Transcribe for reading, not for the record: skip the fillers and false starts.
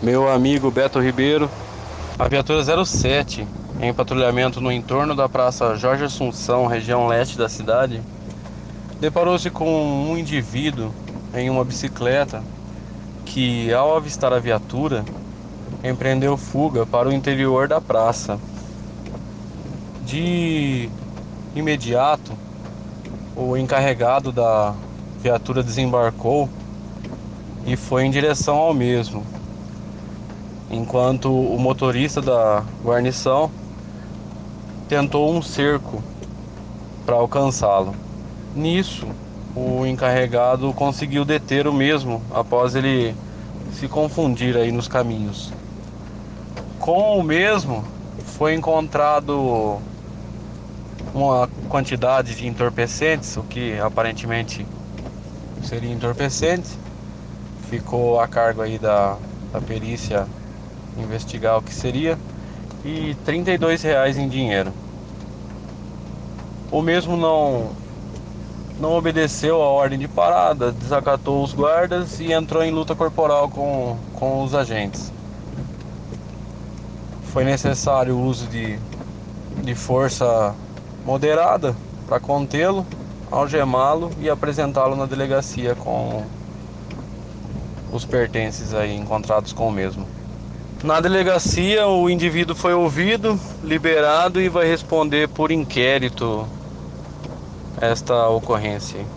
Meu amigo Beto Ribeiro, a viatura 07, em patrulhamento no entorno da Praça Jorge Assunção, região leste da cidade, deparou-se com um indivíduo em uma bicicleta que, ao avistar a viatura, empreendeu fuga para o interior da praça. De imediato, o encarregado da viatura desembarcou e foi em direção ao mesmo, enquanto o motorista da guarnição tentou um cerco para alcançá-lo. Nisso, o encarregado conseguiu deter o mesmo após ele se confundir aí nos caminhos. Com o mesmo foi encontrado uma quantidade de entorpecentes, o que aparentemente seria entorpecente. Ficou a cargo aí da perícia investigar o que seria, e R$ 32 em dinheiro. O mesmo não obedeceu a ordem de parada, desacatou os guardas e entrou em luta corporal com os agentes. Foi necessário o uso de força moderada para contê-lo, algemá-lo e apresentá-lo na delegacia com os pertences aí encontrados com o mesmo. Na delegacia, o indivíduo foi ouvido, liberado e vai responder por inquérito esta ocorrência.